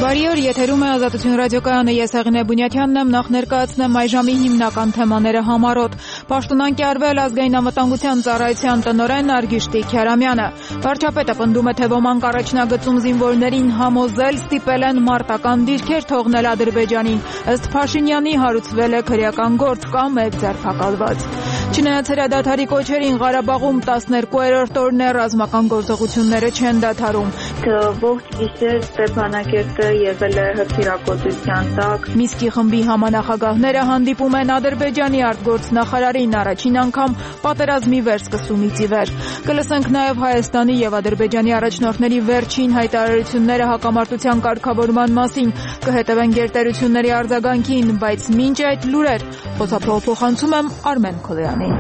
Բարի օր, եթերում է Ազատություն ռադիոկայանը, ես Հեղինե Բունյաթյանն եմ, նախ ներկայացնեմ այժմի հիմնական թեմաները համառոտ։ Պաշտոնան կիրառվել ազգային անվտանգության ծառայության տնօրեն Արգիշտի Քյարամյանը։ Վարչապետը պնդում է, թե ոմանք առաջնագծում զինվորներին համոզել ստիպել են մարտական դիրքեր թողնել Ադրբեջանին։ Ըստ Փաշինյանի հարուցվել է քրեական գործ կամ է ձերբակալված։ Չնայած հրադադարի կոչերին, Ղարաբաղում 12-րդ օրն է ռազմական գործողությունները չեն դադարում։ Ողջ գիշեր Ստեփանակերտը եղել է հրթիռակոծության տակ։ Մինսկի խմբի համանախագահները հանդիպում են Ադրբեջանի արտգործնախարարին առաջին անգամ պատերազմի վերսկսումից ի վեր։ Կլսենք նաև Հայաստանի եւ Ադրբեջանի առաջնորդների վերջին հայտարարությունները հակամարտության կարգավորման մասին, կհետևեն գերտերությունների արձագանքին, բայց մինչ այդ լուրեր փոխանցում եմ Արմեն Քոլյանին։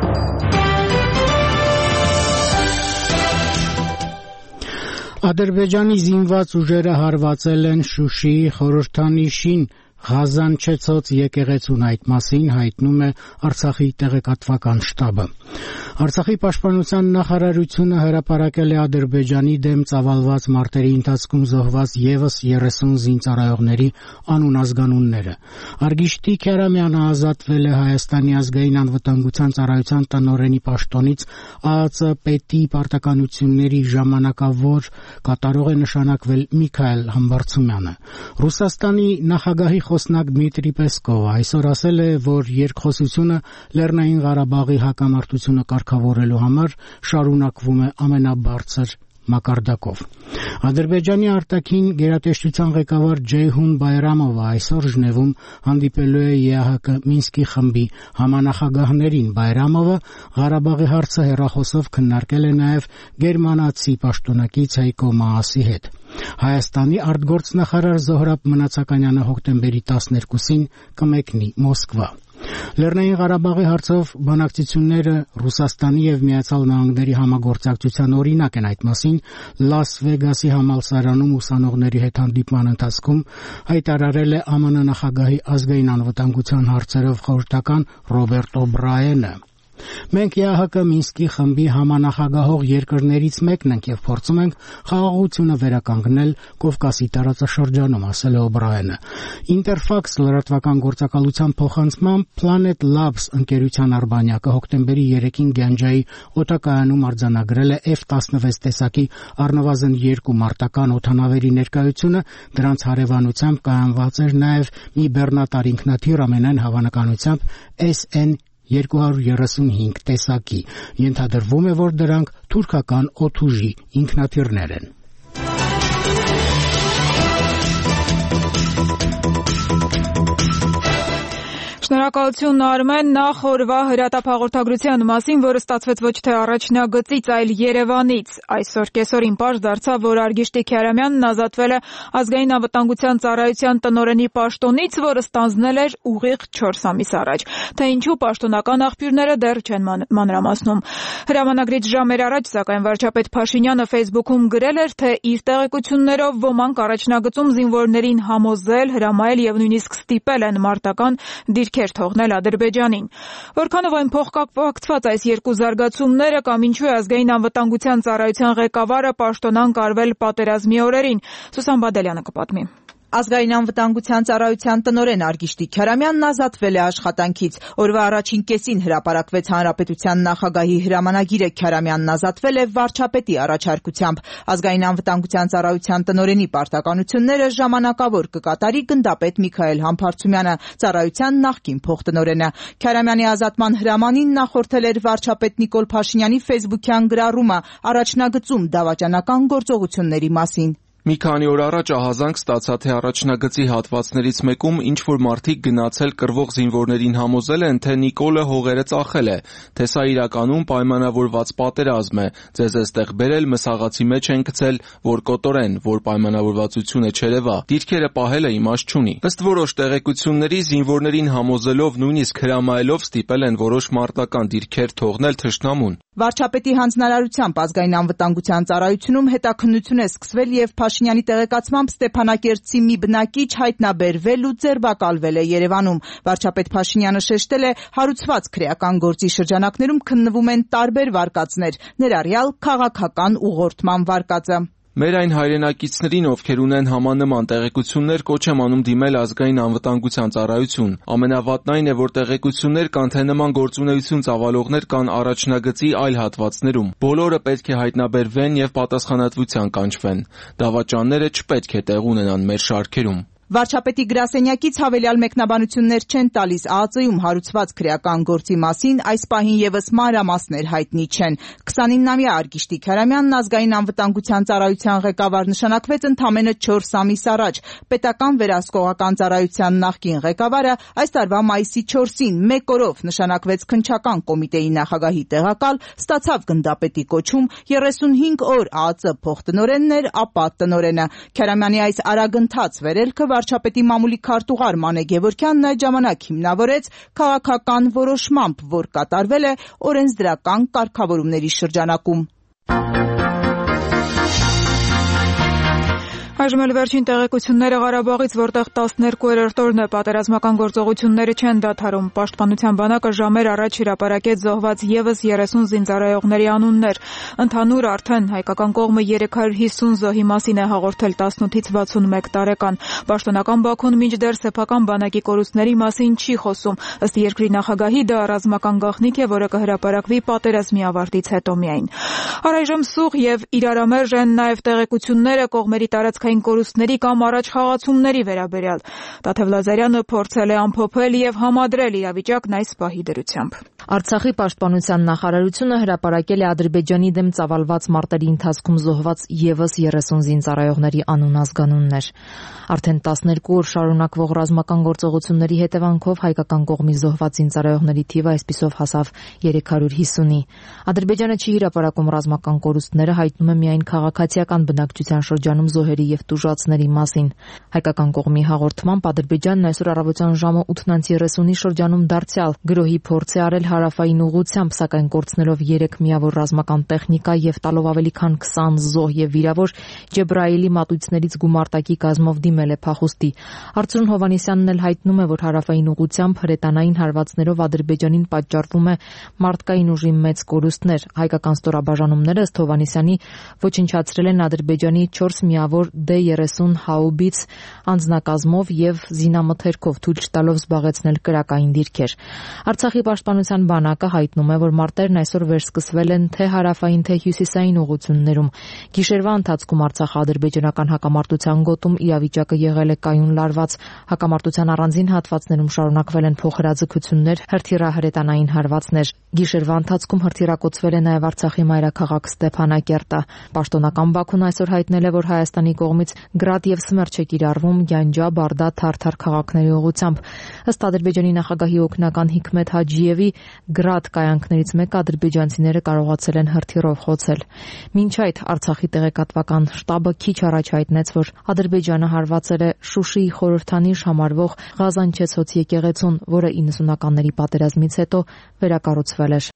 Ադրբեջանի զինված ուժերը հարվածել են Շուշիի խորհրդանիշին Ղազանչեցոց եկեղեցուն, այդ մասին հայտնում է Արցախի տեղեկատվական շտաբը։ Արցախի պաշտպանության նախարարությունը հրապարակել է Ադրբեջանի դեմ ծավալված մարտերի ընթացքում զոհված եւս 30 զինծառայողների անուն-ազգանունները։ Արգիշտի Քյարամյանը ազատվել է Հայաստանի ազգային անվտանգության ծառայության տնօրենի պաշտոնից, ԱԱԾ պետի պարտականությունների ժամանակավոր կատարող է նշանակվել Միքայել Համբարձումյանը։ Ռուսաստանի նախագահի խոսնակ Դմիտրի Պեսկովը այսօր ասել է, որ երկխոսությունը Լեռնային Ղարաբաղի հակամարտությունը կարգավորելու համար շարունակվում է ամենաբարձր մակարդակով։ Ադրբեջանի արտաքին գերատեսչության ղեկավար Ջեյհուն Բայրամովը այսօր Ժնևում հանդիպելու է ԵԱՀԿ Մինսկի խմբի համանախագահներին։ Բայրամովը Ղարաբաղի հարցը հեռախոսով քննարկել է նաև գերմանացի պաշտոնակից Հայկո Մաասի հետ։ Հայաստանի արտգործնախարար Զոհրաբ Մնացականյանը հոկտեմբերի 12-ին կմեկնի Մոսկվա։ Լեռնային Ղարաբաղի հարցով բանակցությունները Ռուսաստանի եւ Միացյալ Նահանգների համագործակցության օրինակ են, այդ մասին Լաս Վեգասի համալսարանում ուսանողների հետ հանդիպման ընթացքում հայտարարել է ԱՄՆ նախագահի ազգային անվտանգության հարցերով խորհրդական Ռոբերտ Օբրայենը։ Մենք ԵԱՀԿ Մինսկի խմբի համանախագահող երկրներից մեկն ենք եւ փորձում ենք խաղաղությունը վերականգնել Կովկասի տարածաշրջանում, ասել է Օբրայենը։ Interfax լրատվական գործակալության փոխանցմամբ Planet Labs ընկերության արբանյակը հոկտեմբերի 3-ին Գյանջայի օդակայանում արձանագրել է F-16 տեսակի առնվազն 2 մարտական օդանավերի ներկայությունը, դրանց հարևանությամբ կայանված էր նաև մի բեռնատար ինքնաթիռ, ամենայն հավանականությամբ SN 235 տեսակի։ Ենթադրվում է, որ դրանք թուրքական օդուժի ինքնաթիռներ են։ Շնորհակալություն Արմեն, նախ օրվա հրատապ-հաղորդագրության մասին, որը ստացվեց ոչ թե առաջնագծից, այլ Երևանից։ Այսօր կեսօրին պարզ դարձավ, որ Արգիշտի Քյարամյանն ազատվել է ազգային անվտանգության ծառայության տնօրենի պաշտոնից, որը ստանձնել էր ուղիղ 4 ամիս առաջ։ Թե ինչու պաշտոնական աղբյուրները դեռ չեն մանրամասնում։ Հրամանագրից ժամեր առաջ, սակայն վարչապետ Փաշինյանը Facebook-ում գրել էր, թե իր տեղեկություններով ոմանք առաջնագծում զինվորներին համոզել, հրամայել եւ նույնիսկ ստիպել են մարտական դիրքեր թողնել Ադրբեջանին։ Որքանով այն փոխկապակցված այս երկու զարգացումները կամ ինչու է ազգային անվտանգության ծառայության ղեկավարը պաշտոնան կարվել պատերազմի օրերին, Սուսան Բադալյանը կպատմի։ Ազգային անվտանգության ծառայության տնօրեն Արգիշտի Քյարամյանն ազատվել է աշխատանքից։ Օրվա առաջին կեսին հրապարակվեց Հանրապետության նախագահի հրամանագիրը։ Քյարամյանն ազատվել է վարչապետի առաջարկությամբ։ Ազգային անվտանգության ծառայության տնօրենի պարտականությունները ժամանակավոր կկատարի գնդապետ Միքայել Համբարձումյանը, ծառայության նախկին փոխտնօրենը։ Քյարամյանի ազատման հրամանին նախորդել էր վարչապետ Նիկոլ Փաշինյանի ֆեյսբուքյան գրառումը առաջնագծում դավաճանական գործողությունների մասին։ Մի քանի օր առաջ ահազանգ ստացա, թե առաջնագծի հատվածներից մեկում ինչ-որ մարդիկ գնացել կռվող զինվորներին համոզել են, թե Նիկոլը հողերը ծախել է, թե սա իրականում պայմանավորված պատերազմ է, ձեզ էստեղ բերել մսաղացի մեջ են գցել, որ կոտորեն, որ պայմանավորվածությունը չերևա, դիրքերը պահելը իմաստ չունի։ Ըստ որոշ տեղեկությունների զինվորներին համոզելով, նույնիսկ հրամայելով ստիպել են որոշ մարտական դիրքեր թողնել թշնամուն։ Վարչապետի հանձնարարությամբ ազգային անվտանգության ծառայությունում հետաքննություն է սկսվել եւ Փաշինյանի տեղեկացմամբ Ստեփանակերտցի մի բնակիչ հայտնաբերվել ու ձերբակալվել է Երևանում։ Վարչապետ Փաշինյանը շեշտել է, հարուցված քրեական գործի շրջանակներում քննվում են տարբեր վարկածներ, ներառյալ քաղաքական ուղղորդման վարկածը։ Մեր այն հայրենակիցներին, ովքեր ունեն համանման տեղեկություններ, կոչ եմ անում դիմել ազգային անվտանգության ծառայություն։ Ամենավատն այն է, որ տեղեկություններ կան, թե նման գործունեություն ծավալողներ կան առաջնագծի այլ հատվածներում։ Բոլորը պետք է հայտնաբերվեն եւ պատասխանատվության կանչվեն։ Դավաճանները չպետք է տեղ ունենան մեր շարքերում։ Վարչապետի գրասենյակից հավելյալ մեկնաբանություններ չեն տալիս ԱԱԾ-ում հարուցված քրեական գործի մասին, այս պահին եւս մանրամասներ հայտնի չեն։ 29-ամյա Արգիշտի Քարամյանն ազգային անվտանգության ծառայության ղեկավար նշանակվեց ընդամենը 4 ամիս առաջ։ Պետական վերահսկողական ծառայության նախկին ղեկավարը այս տարվա մայիսի 4-ին 1 օրով նշանակվեց քննչական կոմիտեի նախագահի տեղակալ, ստացավ գնդապետի կոչում, 35 օր ԱԱԾ փոխտնօրենն էր, ապա տնօրենը։ Քարամյանի այս արագընթաց վերելքը վարչապետի մամուլի քարտուղար Մանե Գևորգյանն այդ ժամանակ հիմնավորեց քաղաքական որոշմամբ, որ կատարվել է օրենսդրական կարգավորումների շրջանակում։ Այժմ էլ վերջին տեղեկությունները Ղարաբաղից, որտեղ 12-րդ օրն է պատերազմական գործողությունները չեն դադարում։ Պաշտպանության բանակը ժամեր առաջ հրապարակեց զոհված եւս 30 զինծառայողների անուններ։ Ընդհանուր արդեն հայկական կողմը 350 զոհի մասին է հաղորդել 18-ից 61 տարեկան։ Պաշտոնական Բաքուն մինչդեռ սեփական բանակի կորուստների մասին չի խոսում։ Ըստ երկրի նախագահի դա ռազմական գաղտնիք է, որը կհրապարակվի պատերազմի ավարտից հետո միայն։ Առայժմ սուղ եւ իրարամերժ են նաեւ տեղեկությունները կողմերի տարածքային կորուստների կամ առաջխաղացումների վերաբերյալ։ Տաթև Լազարյանը փորձել է ամփոփել եւ համադրել իրավիճակն այս պահի դրությամբ։ Արցախի պաշտպանության նախարարությունը հրապարակել է Ադրբեջանի դեմ ծավալված մարտերի ընթացքում զոհված եւս 30 զինծառայողների անուն-ազգանուններ։ Արդեն 12 օր շարունակվող ռազմական գործողությունների հետևանքով հայկական կողմի զոհված զինծառայողների թիվը այսպիսով հասավ 350-ի։ Ադրբեջանը չի հրապարակում ռազմական կորուստները, հայտնում է միայն քաղաքացիական բնակչության շրջանում զոհերի եւ տուժածների մասին։ Հայկական կողմի հաղորդմամբ Ադրբեջանն այսօր առավոտյան ժամը 8:30-ի շրջանում դարձյալ գրոհի փորձ է արել հարավային ուղղությամբ, սակայն կորցնելով 3 միավոր ռազմական տեխնիկա եւ տալով ավելի քան 20 զոհ եւ վիրավոր, Ջեբրայելի մատույցներից գումարտակի կազմով դիմել է փախուստի։ Արծրուն Հովհաննիսյանն էլ հայտնում է, որ հարավային ուղղությամբ հրետանային հարվածներով Ադրբեջանին պատճառվում է մարդկային ուժի մեծ կորուստներ։ Հայկական ստորաբաժանումները ըստ Հովհաննիսյանի ոչնչացրել են Ադրբեջանի 4 միավոր D-30 հաուբից անձնակազմով եւ զինամթերքով, թույլ չտալով զբաղեցնել կրակային դիրքեր։ Արցախի պաշտպանության բանակը հայտնում է, որ մարտերն այսօր վերսկսվել են թե հարավային, թե հյուսիսային ուղղություններում։ Գիշերվա ընթացքում Արցախ-ադրբեջանական հակամարտության գոտում իրավիճակը եղել է կայուն լարված։ Հակամարտության առանձին հատվածներում շարունակվել են փոխհրաձգություններ, հրթիռահրետանային հարվածներ։ Գիշերվա ընթացքում հրթիռակոծվել է նաև Արցախի մայրաքաղաք Ստեփանակերտը։ Պաշտոնական Բաքուն այսօր հայտնել է, որ Հայաստանի կողմից գրադ եւ սմերչ է կիրառվում Գյանջա, Բարդա, Թարթար քաղաքների ուղղությամբ։ Ըստ Ադրբեջանի նախագահի օգնական Հիկմետ Հաջիևի, գրադ կայանքներից մեկը ադրբեջանցիները կարողացել են հրթիռով խոցել։ Մինչ այդ Արցախի տեղեկատվական շտաբը քիչ առաջ հայտնեց, որ Ադրբեջանը հարվածել է Շուշիի խորհրդանիշ համարվող Ղազանչեցոց եկեղեցուն, որը 90-ականների պատերազմից հետո վերակառուցվել էր։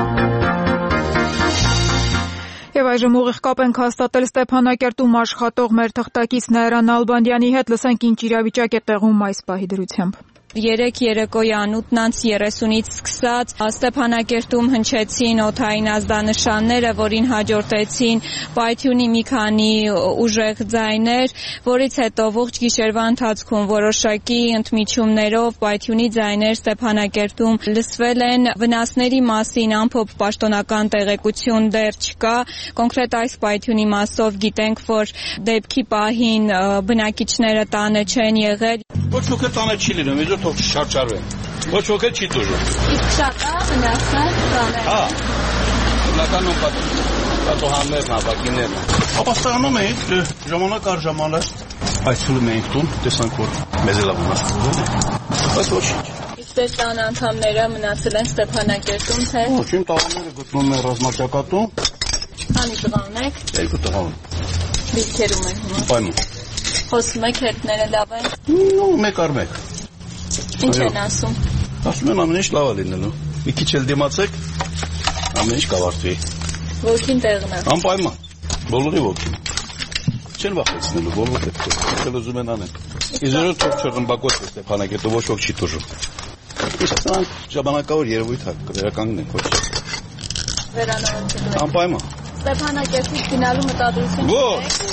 Եվ այժմ ուղիղ կապ ենք հաստատել Ստեփանակերտում աշխատող մեր թղթակից Նաիրա Նալբանդյանի հետ, լսենք ինչ իրավիճակ է տեղում այս պահի դրությամբ։ 3 երեկոյան 8:30-ից սկսած Ստեփանակերտում հնչեցին օդային ազդանշանները, որին հաջորդեցին պայթյունի մի քանի ուժեղ ձայներ, որից հետո ողջ գիշերվա ընթացքում որոշակի ընդմիջումներով պայթյունի ձայներ Ստեփանակերտում լսվել են։ Վնասների մասին ամփոփ պաշտոնական տեղեկություն դեռ չկա։ Կոնկրետ այս պայթյունի մասով գիտենք, որ դեպքի պահին բնակիչները տանը չեն եղել։ Ոչ ոք տանը չի լինում, իդու թող չչարչարվեն։ Ոչ ոք չի դժում։ Իսկ շատ է վնասը տանը։ Հա։ Բնականում պատահաններն, ապակիներն։ Ապաստանում էինք, ժամանակ առ ժամանակ այցելում էինք տուն, տեսանք որ մեզ էլ վնասվում է։ Բայց ոչինչ։ Իսկ տան անդամները մնացել են Ստեփանակերտում, թե։ Ոչինչ, տղաները գտնում են ռազմաճակատում։ Քանի տղան եք։ 2 տղա։ Դիքերում են հիմա։ Պայման։ Խոսում եք հետները լավ են։ Նո, մեկ առ մեկ։ Ինչ են ասում։ Ասում են ամեն ինչ լավ է լինելու։ Մի քիչ էլ դիմացեք, ամեն ինչ կավարտվի։ Ոգին տեղն է։ Անպայման։ Բոլորի ոգին։ Չեն վախեցնելու, բոլորը պետք է ուզում են անեն։ Իզորը թող չռմբակոց է Ստեփանակերտը, ոչ ոք չի տուժում։ Իսկ սրանք ժամանակավոր երևույթ է, վերականգնենք ոչ։ Վերանորոգելու։ Անպայման։ Ստեփանակերտից գնալու մտադրություն Ոչ։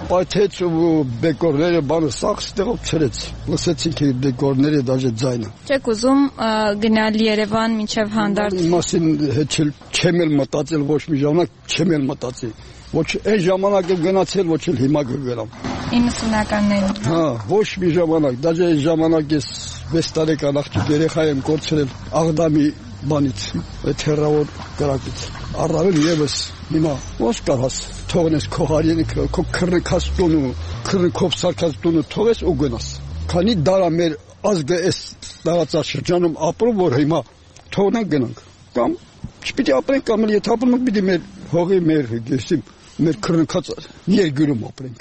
պայթեց ու բեկորները բանը սաղ ստեղով չրեց, լսեցինք բեկորները դաժե ձայնը։ Չեք ուզում գնալ Երևան մինչև հանդարտ։ Մասին հետ չեմ էլ մտածել, ոչ մի ժամանակ չեմ էլ մտածել։ Ոչ այն ժամանակ եմ գնացել, ոչ էլ հիմա կգնամ։ 90-ականներին։ Հա, ոչ մի ժամանակ, դաժե այն ժամանակ ես 6 տարեկան աղջիկ երեխա եմ կորցրել Աղդամի բանից, այդ հեռավոր կրակից։ Առավել եւս հիմա ո՞չ կարաս թողնես քո հարյենը, քո քրնքած տունը, քրնքով սարքած տունը թողես ու գնաս։ Քանի դարա մեր ազգը այս տարածաշրջանում ապրում, որ հիմա թողնենք գնանք։ Կամ չպիտի ապրենք, կամ էլ եթե ապրում ենք, պիտի մեր հողի, մեր գեսիմ, մեր քրնքած երկրում ապրենք։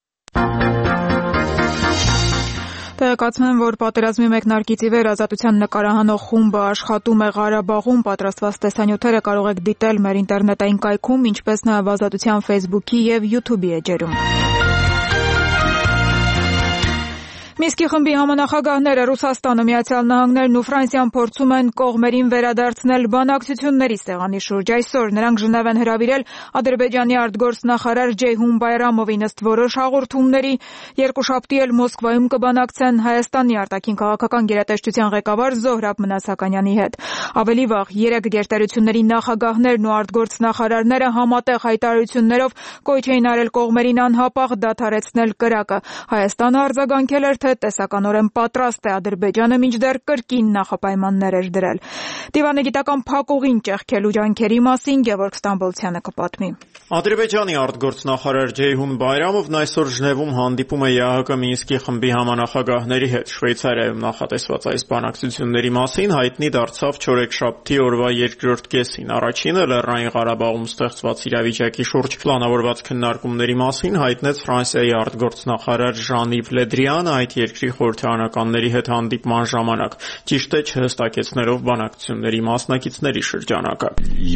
Տեղեկացնեմ, որ պատերազմի մեկնարկից ի վեր Ազատության նկարահանող խումբը աշխատում է Ղարաբաղում, պատրաստված տեսանյութերը կարող եք դիտել մեր ինտերնետային կայքում, ինչպես նաև Ազատության Facebook-ի եւ YouTube-ի էջերում։ Մինսկի խմբի համանախագահները Ռուսաստանը, Միացյալ Նահանգներն ու Ֆրանսիան փորձում են կողմերին վերադարձնել բանակցությունների սեղանի շուրջ։ Այսօր նրանք Ժնև են հրավիրել Ադրբեջանի արտգործնախարար Ջեյհուն Բայրամովին, ըստ որոշ հաղորդումների երկուշաբթի էլ Մոսկվայում կբանակցեն Հայաստանի արտաքին քաղաքական գերատեսչության ղեկավար Զոհրաբ Մնասականյանի հետ։ Ավելի վաղ 3 գերտերությունների նախագահներն ու արտգործնախարարները համատեղ հայտարարություններով կոչ էին արել կողմերին անհապաղ դադարեցնել կրակը։ Հայաստանը արձագանքել էր, թե տեսականորեն պատրաստ է, Ադրբեջանը մինչդեռ կրկին նախապայմաններ էր դրել։ Դիվանագիտական փակուղին ճեղքելու ջանքերի մասին Գևորգ Ստամբոլցյանը կպատմի։ Ադրբեջանի արտգործնախարար Ջեյհուն Բայրամովն այսօր Ժնևում հանդիպում է ԵԱՀԿ Մինսկի խմբի համանախագահների հետ։ Շվեյցարիայում նախատեսված այս բանակցությունների մասին հայտնի դարձավ չորեքշաբթի օրվա երկրորդ կեսին։ Առաջինը Լեռնային Ղարաբաղում ստեղծված իրավիճակի շուրջ պլանավորված քննարկումների մասին հայտնեց Ֆրանսիայի արտգործնախարար Ժան-Իվ Լեդրիանը այդ երկրի խորհրդարանականների հետ հանդիպման ժամանակ, ճիշտ է չհստակեցնելով բանակցությունների մասնակիցների շրջանակը։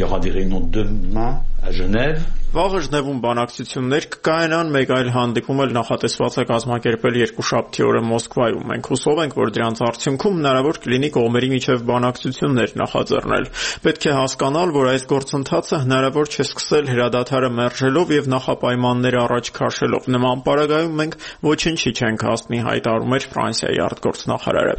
Վաղը Ժնևում բանակցություններ կկայանան, մեկ այլ հանդիպում էլ նախատեսված է կազմակերպել երկուշաբթի օրը Մոսկվայում։ Մենք հուսով ենք, որ դրանց արդյունքում հնարավոր կլինի կողմերի միջև բանակցություններ նախաձեռնել։ Պետք է հասկանալ, որ այս գործընթացը հնարավոր չէ սկսել հրադադարը մերժելով եւ նախապայմանները առաջ քաշելով։ Նման պարագայում մենք ոչինչի չենք հասնի, հայտարարում էր Ֆրանսիայի արտգործնախարարը։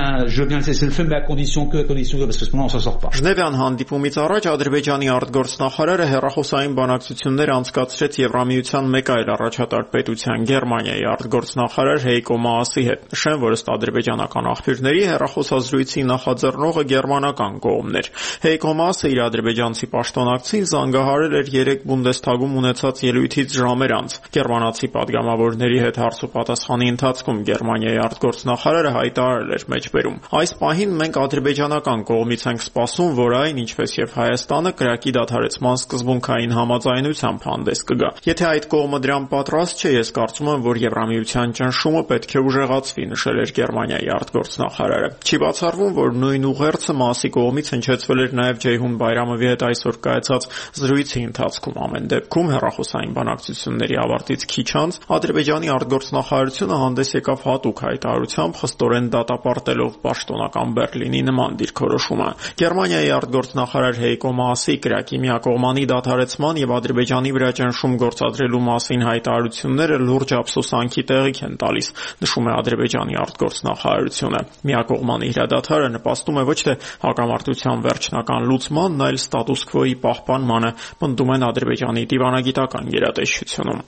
Ժնևյան հանդիպումից առաջ Ադրբեջանի արտգործնախարարը հեռախոսային բանակցություններ անցկացրեց Եվրամիության մեկ այլ առաջատար պետության Գերմանիայի արտգործնախարար Հեյկո Մաասի հետ։ Նշեմ, որ ըստ ադրբեջանական աղբյուրների հեռախոսազրույցի նախաձեռնողը գերմանական կողմն էր։ Հեյկո Մաասը իր ադրբեջանցի պաշտոնակցին զանգահարել էր 3 Բունդեսթագում ունեցած ելույթից ժամեր անց։ Գերմանացի падգամավորների հետ հարցուպատասխանի ընթացքում Գերմանիայի արտգործնախարարը հայտարարել էր մեջբերում. Այս պահին մենք ադրբեջանական կողմից ենք սպասում, որ այն, ինչպես եւ Հայաստանը, կրակի դադարեցման սկզբունքային համաձայնությամբ հանդես կգա։ Եթե այդ կողմը դրան պատրաստ չէ, ես կարծում եմ, որ Եվրամիության ճնշումը պետք է ուժեղացվի, նշել էր Գերմանիայի արտգործնախարարը։ Չի բացառվում, որ նույն ուղերձը Մաասի կողմից հնչեցվել էր նաեւ Ջեյհուն Բայրամովի հետ այսօր կայացած զրույցի ընթացքում։ Ամեն դեպքում հեռախոսային բանակցությունների ավարտից քիչ անց Ադրբեջանի արտգործնախարարությունը հանդես եկավ հատուկ հայտարարությամբ, խստորեն դատապարտելով պաշտոնական Բերլինի նման դիրքորոշումը։ Գերմանիայի արտգործնախարար Հեյկո Մաասի կրակի միակողմանի դադարեցման եւ Ադրբեջանի վրա ճնշում գործադրելու մասին հայտարարությունները լուրջ ափսոսանքի տեղիք են տալիս, նշում է Ադրբեջանի արտգործնախարարությունը։ Միակողմանի հրադադարը նպաստում է ոչ թե հակամարտության վերջնական լուծմանն, այլ ստատուս քվոյի պահպանմանը, պնդում են Ադրբեջանի դիվանագիտական գերատեսչությունում։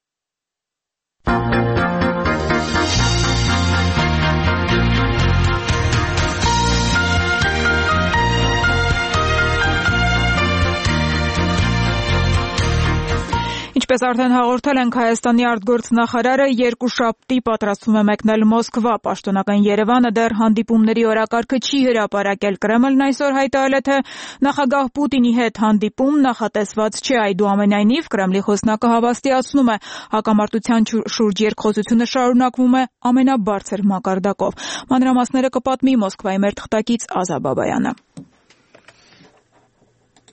Ինչպես արդեն հաղորդել ենք, Հայաստանի արտգործնախարարը երկուշաբթի պատրաստվում է մեկնել Մոսկվա։ Պաշտոնական Երևանը դեռ հանդիպումների օրակարգը չի հրապարակել։ Կրեմլն այսօր հայտարարել է, թե նախագահ Պուտինի հետ հանդիպում նախատեսված չէ։ Այդուամենայնիվ, Կրեմլի խոսնակը հավաստիացնում է, հակամարտության շուրջ երկխոսությունը շարունակվում է ամենաբարձր մակարդակով։ Մանրամասները կպատմի Մոսկվայի մեր թղթակից Ազա Բաբայանը։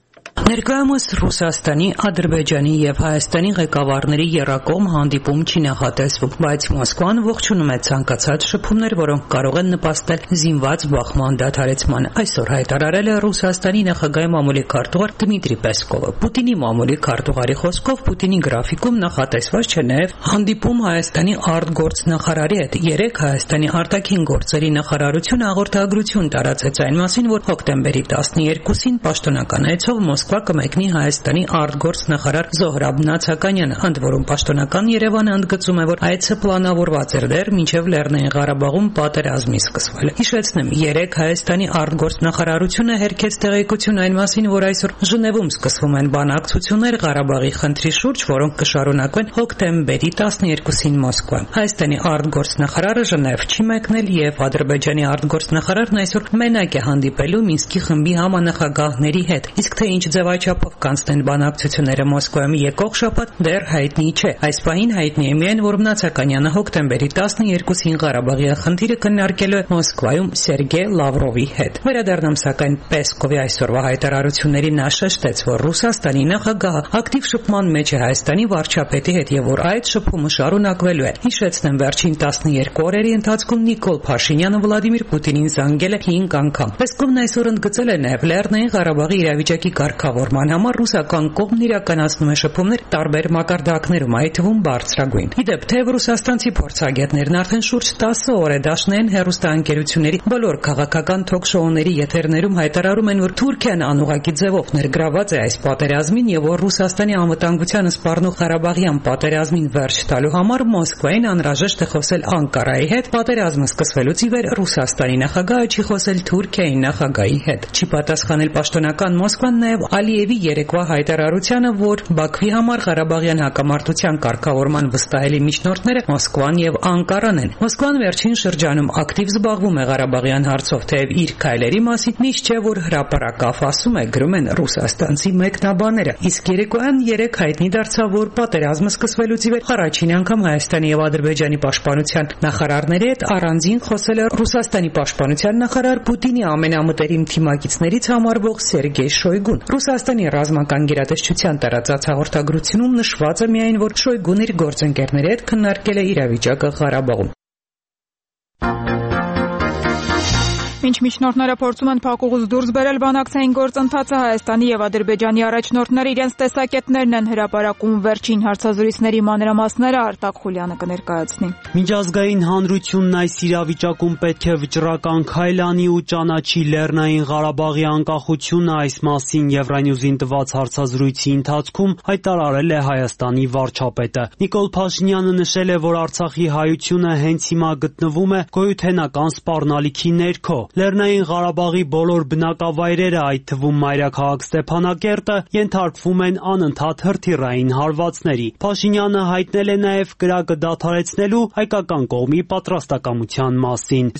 Ներկայումս Ռուսաստանի, Ադրբեջանի եւ Հայաստանի ղեկավարների եռակողմ հանդիպում չի նախատեսվում, բայց Մոսկվան ողջունում է ցանկացած շփումներ, որոնք կարող են նպաստել զինված բախման դադարեցմանը։ Այսօր հայտարարել է Ռուսաստանի նախագահի մամուլի քարտուղար Դմիտրի Պեսկովը։ Պուտինի մամուլի քարտուղարի խոսքով Պուտինի գրաֆիկում նախատեսված չէ նաեւ հանդիպում Հայաստանի արտգործնախարարի հետ։ Երեկ Հայաստանի արտաքին գործերի նախարարությունը հաղորդագրություն տարածեց այն մասին, որ հոկտեմբերի 12-ին պաշտոնական այցով Մոսկվա կմեկնի Հայաստանի արտգործնախարար Զոհրաբ Նացականյանը, ընդ որում պաշտոնական Երևանը ընդգծում է, որ այցը պլանավորված էր դեռ մինչև Լեռնային Ղարաբաղում պատերազմի սկսվելը։ Հիշեցնեմ, երեկ Հայաստանի արտգործնախարարությունը հերքեց տեղեկություն այն մասին, որ այսօր Ժնևում սկսվում են բանակցություններ Ղարաբաղի խնդրի շուրջ, որոնք կշարունակվեն հոկտեմբերի 12-ին Մոսկվայում։ Հայաստանի արտգործնախարարը Ժնև չի մեկնել եւ Ադրբեջանի արտգործնախարարն այսօր մենակ է հանդիպելու Մինսկի խմբի համանախագահների հետ, իսկ թե ինչ ձևաչափով կանցնեն բանակցությունները Մոսկվայում եկող շաբաթ դեռ հայտնի չէ։ Այս պահին հայտնի է միայն, որ Նացականյանը հոկտեմբերի 12-ին Ղարաբաղի խնդիրը քննարկելու է Մոսկվայում Սերգեյ Լավրովի հետ։ Վերադառնամ սակայն Պեսկովի այսօրվա հայտարարությունների նա շեշտեց, որ Ռուսաստանի նախագահը ակտիվ շփման մեջ է Հայաստանի վարչապետի հետ եւ որ այդ շփումը շարունակվելու է։ Հիշեցնեմ, վերջին 12 օրերի ընթացքում Նիկոլ Փաշինյանը Վլադիմիր Պուտինին զանգել է 5 անգամ։ Պեսկովն այսօր ընդգծել է նաեւ Լեռնային Ղարաբաղի իրավիճակի կարգավորման համար ռուսական կողմն իրականացնում է շփումներ տարբեր մակարդակներում, այդ թվում բարձրագույն։ Իդեպ, թեև ռուսաստանցի փորձագետներն արդեն շուրջ 10 օր է դաշնային հեռուստաընկերությունների բոլոր քաղաքական թոք-շոուների եթերներում հայտարարում են, որ Թուրքիան անուղղակի ձևով ներգրաված է այս պատերազմին եւ որ Ռուսաստանի անվտանգությանը սպառնող Ղարաբաղյան պատերազմին վերջ տալու համար Մոսկվային անհրաժեշտ է խոսել Անկարայի հետ, պատերազմը սկսվելուց ի վեր Ռուսաստանի նախագահը չի խոսել Թուրքիայի նախագահի հետ։ Չի պատասխանել պաշտոնական Մոսկվան նաև Ալիևի երեկվա հայտարարությանը, որ Բաքվի համար Ղարաբաղյան հակամարտության կարգավորման վստահելի միջնորդները Մոսկվան եւ Անկարան են։ Մոսկվան վերջին շրջանում ակտիվ զբաղվում է Ղարաբաղյան հարցով, թեև իր քայլերի մասին միշտ չէ, որ հրապարակավ ասում է, գրում են ռուսաստանցի մեկնաբանները։ Իսկ երեկոյան երեք հայտնի դարձավ, որ պատերազմը սկսվելուց ի վեր առաջին անգամ Հայաստանի եւ Ադրբեջանի պաշտպանության նախարարների հետ առանձին խոսել է Ռուսաստանի պաշտպանության նախարար Պուտինի ամենամտերիմ թիմակիցներից համարվող Սերգեյ Շոյգուն։ Ռուսաստանի ռազմական գերատեսչության տարածած հաղորդագրությունում նշված է միայն, որ Շոյգուն իր գործընկերների հետ քննարկել է իրավիճակը Ղարաբաղում։ Մինչ միջնորդները փորձում են փակուղուց դուրս բերել բանակցային գործընթացը, Հայաստանի եւ Ադրբեջանի առաջնորդները իրենց տեսակետներն են հրապարակում վերջին հարցազրույցների մանրամասները Արտակ Խուլյանը կներկայացնի։ Միջազգային հանրությունն այս իրավիճակում պետք է վճռական քայլ անի ու ճանաչի Լեռնային Ղարաբաղի անկախությունը, այս մասին Евronewс-ին տված հարցազրույցի ընթացքում հայտարարել է Հայաստանի վարչապետը։ Նիկոլ Փաշինյանը նշել է, որ Արցախի հայությունը հենց հիմա գտնվում է գոյութենական սպառնալիքի ներքո։ Լեռնային Ղարաբաղի բոլոր բնակավայրերը, այդ թվում մայրաքաղաք Ստեփանակերտը, ենթարկվում են անընդհատ հրթիռային հարվածների։ Փաշինյանը հայտնել է նաև կրակը դադարեցնելու հայկական կողմի պատրաստակամության մասին։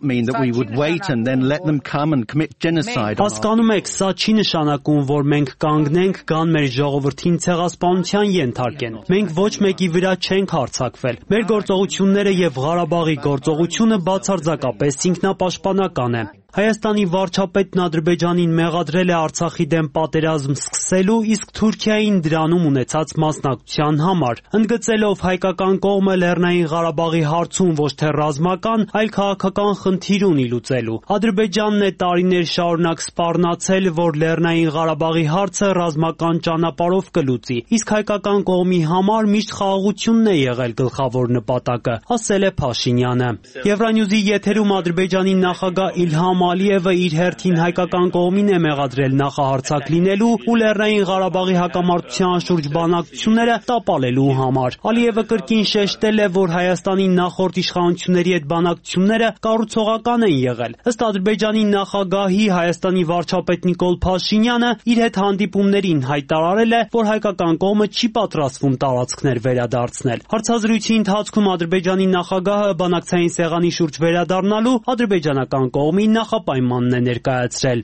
Հասկանում եք, սա չի նշանակում, որ մենք կանգնենք, գան մեր ժողովրդին ցեղասպանության ենթարկեն։ Մենք ոչ մեկի վրա չենք հարձակվել։ Մեր գործողությունները եւ Ղարաբաղի գործողությունը բացարձակապես ինքնապաշտպանական է։ Հայաստանի վարչապետն Ադրբեջանին մեղադրել է Արցախի դեմ պատերազմ սկսելու, իսկ Թուրքիային դրանում ունեցած մասնակցության համար, ընդգծելով հայկական կողմը Լեռնային Ղարաբաղի հարցում ոչ թե ռազմական, այլ քաղաքական խնդիր ունի լուծելու։ Ադրբեջանն է տարիներ շարունակ սպառնացել, որ Լեռնային Ղարաբաղի հարցը ռազմական ճանապարհով կլուծի, իսկ հայկական կողմի համար միշտ խաղաղությունն է եղել գլխավոր նպատակը, ասել է Փաշինյանը։ Евронewс-ի եթերում Ադրբեջանի նախագահ Իլհամ Ալիևը իր հերթին հայկական կողմին է մեղադրել նախահարձակ լինելու ու Լեռնային Ղարաբաղի հակամարտության շուրջ բանակցությունները տապալելու համար։ Ալիևը կրկին շեշտել է, որ Հայաստանի նախորդ իշխանությունների հետ բանակցությունները կառուցողական են եղել։ Ըստ Ադրբեջանի նախագահի, Հայաստանի վարչապետ Նիկոլ Փաշինյանը իր հետ հանդիպումներին հայտարարել է, որ հայկական կողմը չի պատրաստվում տարածքներ վերադարձնել։ Հարցազրույցի ընթացքում Ադրբեջանի նախագահը բանակցային սեղանի շուրջ վերադառնալու ադրբեջանական կողմի նախապայմանն է ներկայացրել։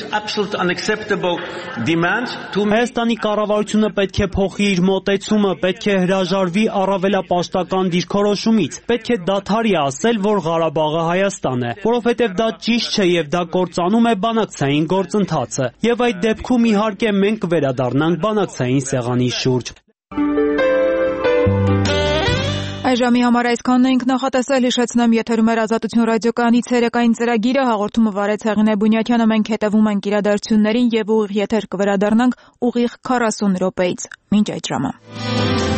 Հայաստանի կառավարությունը պետք է փոխի իր մոտեցումը, պետք է հրաժարվի առավելապաշտական դիրքորոշումից, պետք է դադարի ասել, որ Ղարաբաղը Հայաստան է, որովհետև դա ճիշտ չէ եւ դա կործանում է բանակցային գործընթացը։ Եվ այդ դեպքում իհարկե մենք կվերադառնանք բանակցային սեղանի շուրջ։ Այժմի համար այսքանն ենք նախատեսել, հիշեցնեմ եթերում էր Ազատություն ռադիոկայանի ցերեկային ծրագիրը, հաղորդումը վարեց Հեղինե Բունյակյանը, մենք հետևում ենք իրադարձություններին եւ ուղիղ եթեր կվերադառնանք ուղիղ 40 րոպեից։ Մինչ այդ ժամը։